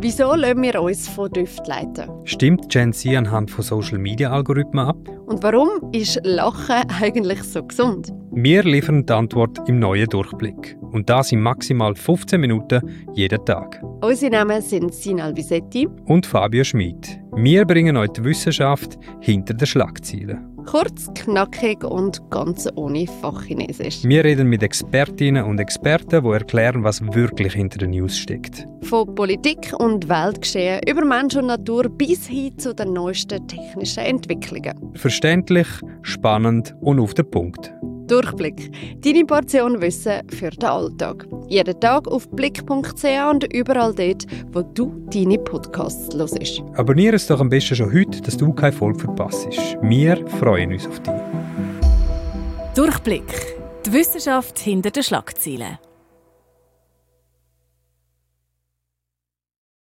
Wieso lassen wir uns von Düften leiten? Stimmt Gen Z anhand von Social-Media-Algorithmen ab? Und warum ist Lachen eigentlich so gesund? Wir liefern die Antwort im neuen Durchblick. Und das in maximal 15 Minuten jeden Tag. Unsere Namen sind Sinal Visetti und Fabio Schmid. Wir bringen euch die Wissenschaft hinter den Schlagzeilen. Kurz, knackig und ganz ohne Fachchinesisch. Wir reden mit Expertinnen und Experten, die erklären, was wirklich hinter den News steckt. Von Politik und Weltgeschehen über Mensch und Natur bis hin zu den neuesten technischen Entwicklungen. Verständlich, spannend und auf den Punkt. Durchblick. Deine Portion Wissen für den Alltag. Jeden Tag auf blick.ch und überall dort, wo du deine Podcasts hörst. Abonniere es doch am besten schon heute, dass du keine Folge verpasst. Wir freuen uns auf dich. Durchblick. Die Wissenschaft hinter den Schlagzeilen.